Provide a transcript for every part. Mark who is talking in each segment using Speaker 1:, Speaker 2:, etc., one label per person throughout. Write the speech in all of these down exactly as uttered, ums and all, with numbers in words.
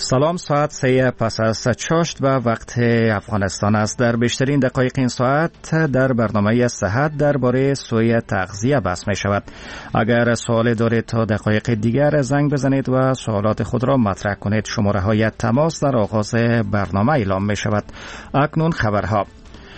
Speaker 1: سلام، ساعت سه پس از چاشت و وقت افغانستان است. در بیشترین دقایق این ساعت در برنامه صحت درباره سوی تغذیه بحث می شود. اگر سوال دارید تا دقایق دیگر زنگ بزنید و سوالات خود را مطرح کنید. شماره های تماس در آغاز برنامه اعلام می شود. اکنون خبرها.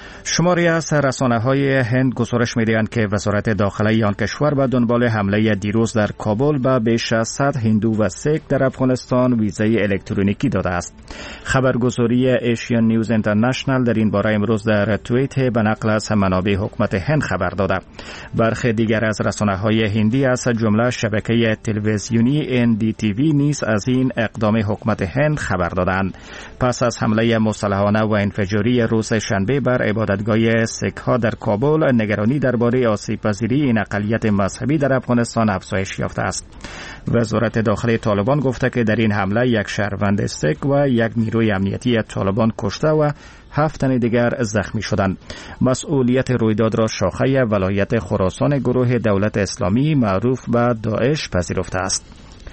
Speaker 1: شماری از رسانه‌های هند گزارش می‌دهند که وزارت داخلی آن کشور به دنبال حمله دیروز در کابل به بیش از صد هندو و سیک در افغانستان ویزای الکترونیکی داده است. خبرگزاری ایشین نیوز اینترنشنال در این باره امروز در توییت به نقل از منابع حکومت هند خبر داده. برخی دیگر از رسانه‌های هندی از جمله شبکه تلویزیونی ان دی تی وی نیز از این اقدام حکومت هند خبر دادند. پس از حمله مسلحانه و انفجاری روز شنبه بر عبادت گاه سیک ها در کابل، نگرانی درباره آسیب پذیری این اقلیت مذهبی در افغانستان افزایش یافته است. وزارت داخلی طالبان گفته که در این حمله یک شهروند سیک و یک نیروی امنیتی طالبان کشته و هفت تن دیگر زخمی شدند. مسئولیت رویداد را شاخه ولایت خراسان گروه دولت اسلامی معروف به داعش پذیرفته است.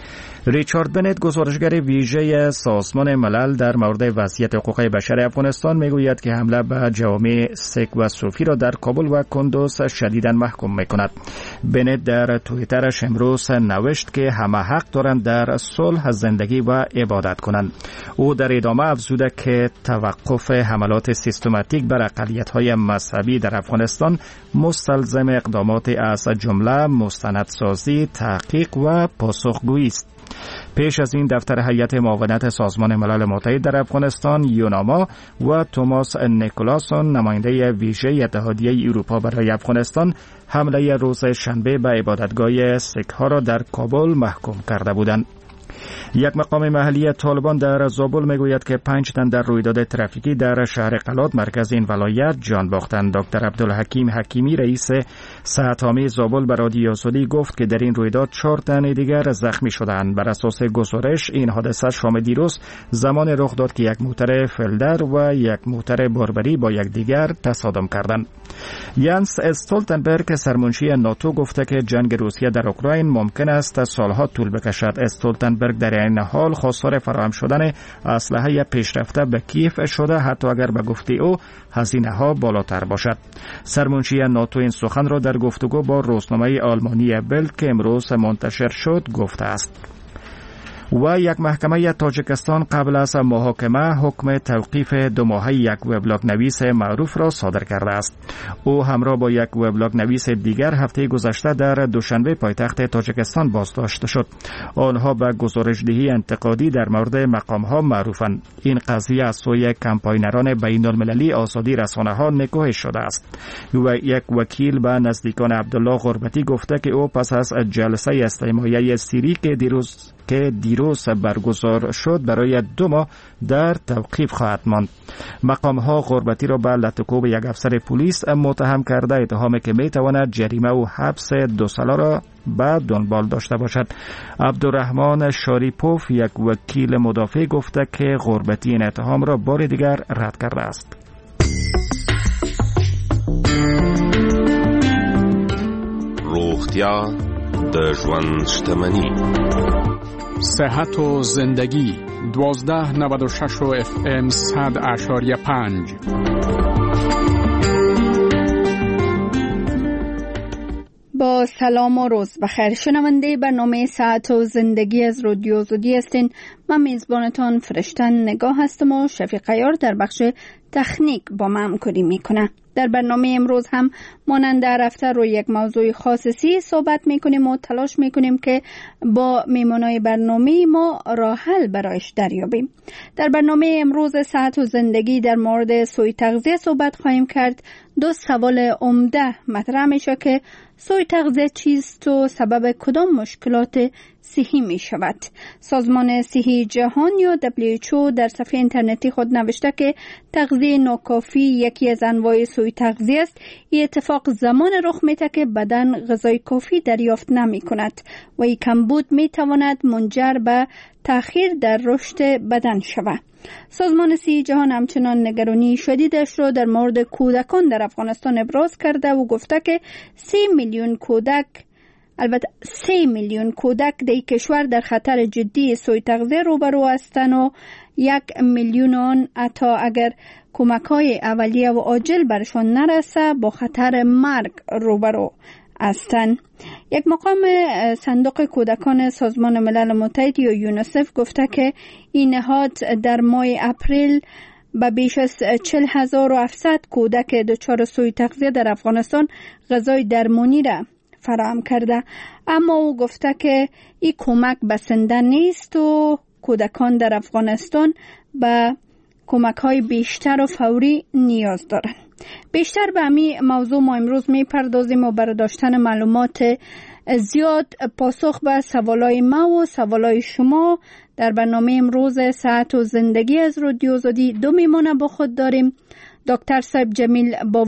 Speaker 1: ریچارد بنت، گزارشگر ویژه سازمان ملل در مورد وضعیت حقوق بشر افغانستان، میگوید که حمله به جوامع سیک و صوفی را در کابل و کندوز شدیداً محکوم میکند. بنت در توییترش امروز نوشت که همه حق دارند در صلح، زندگی و عبادت کنند. او در ادامه افزوده که توقف حملات سیستماتیک بر اقلیت‌های مذهبی در افغانستان مستلزم اقدامات از جمله مستندسازی، تحقیق و پاسخگویی است. پیش از این دفتر هیئت معاونت سازمان ملل متحد در افغانستان یوناما و توماس نیکولاسون، نماینده ویژه اتحادیه اروپا برای افغانستان، حمله روز شنبه به عبادتگاه سیک ها را در کابل محکوم کرده بودند. یک مقام محلی طالبان در زابل میگوید که پنج تن در رویداد ترافیکی در شهر قلات مرکز این ولایت جان باختند. دکتر عبدالحکیم حکیمی، رئیس صحت‌عامه زابل، به رادیو سعودی گفت که در این رویداد چهار تن دیگر زخمی شدند. بر اساس گزارش این حادثه شام دیروز زمان رخ داد که یک موتر فلدر و یک موتر باربری با یکدیگر تصادم کردند. یانس استولتنبرگ، سرمنشی ناتو، گفته که جنگ روسیه در اوکراین ممکن است سالها طول بکشد. استولتنبرگ در این حال خواستار فراهم شدن اسلحه پیشرفته به کیف شده، حتی اگر به گفته او هزینه ها بالاتر باشد. سرمنشی ناتو این سخن را در گفتگو با روزنامه آلمانی بلد که امروز منتشر شد گفته است. و یک محکمه تاجیکستان قبل از محاکمه حکم توقیف دو ماهه یک وبلاگ نویس معروف را صادر کرده است. او همراه با یک وبلاگ نویس دیگر هفته گذشته در دوشنبه پایتخت تاجیکستان بازداشت شد. آنها به گزارش‌دهی انتقادی در مورد مقام‌ها معروفند. این قضیه از سوی کمپاینران بین‌المللی آزادی رسانه‌ها نکوهش شده است. و یک وکیل به نزدیکان عبدالله غربتی گفته که او پس از جلسه استماعی سیری که دیروز که دیروز برگزار شد برای دو ماه در توقیف خواهد ماند. مقام ها غربتی را به لطکوب یک افسر پلیس متهم کرده، اتهامی که می تواند جریمه و حبس دو ساله را به دنبال داشته باشد. عبدالرحمن شاریپوف، یک وکیل مدافع، گفته که غربتی این اتهام را بار دیگر رد کرده است.
Speaker 2: روغتیا د ژوند شتمني.
Speaker 3: صحت و زندگی دوازده نود و شش و اف ام صد اشاریه پنج.
Speaker 4: با سلام و روز بخیر. شنونده برنامه صحت و زندگی از رادیو زودی هستین. من میزبانتان فرشتن نگاه هستم و شفیق عیار در بخش تکنیک با من همکاری میکنه. در برنامه امروز هم مانند در هفته روی یک موضوع خاصی صحبت میکنیم و تلاش میکنیم که با میمانای برنامه ما راه حل برایش دریابیم. در برنامه امروز صحت و زندگی در مورد سوی تغذیه صحبت خواهیم کرد. دو سوال عمده مطرح میشه که سوی تغذیه چیست و سبب کدام مشکلات صحی می شود. سازمان صحی جهان یا دبلیو اچ او در صفحه اینترنتی خود نوشته که تغذیه ناکافی یکی از انواع سوی تغذیه است. این اتفاق زمان رخ میده که بدن غذای کافی دریافت نمی کند و این کمبود می تواند منجر به تأخیر در رشد بدن شود. سازمان صحی جهان همچنان نگرانی شدیدش را در مورد کودکان در افغانستان ابراز کرده و گفته که سی میلیون کودک البته سه میلیون کودک در کشور در خطر جدی سوء تغذیه روبرو هستند و یک میلیون آن حتی اگر کمک‌های اولیه و عاجل برشان نرسه با خطر مرگ روبرو هستند. یک مقام صندوق کودکان سازمان ملل متحد یا یونیسف گفته که این نهاد در ماه اپریل به بیش از چهل هزار و هفتصد کودک دچار سوء تغذیه در افغانستان غذای درمانی را فراهم کرده، اما او گفته که این کمک بسنده نیست و کودکان در افغانستان به کمک های بیشتر و فوری نیاز دارند. بیشتر به همین موضوع ما امروز می پردازیم و برای داشتن معلومات زیاد پاسخ به سوالای ما و سوالای شما در برنامه امروز صحت و زندگی از رادیو آزادی دو میمانه با خود داریم. دکتر صاحب جمیل با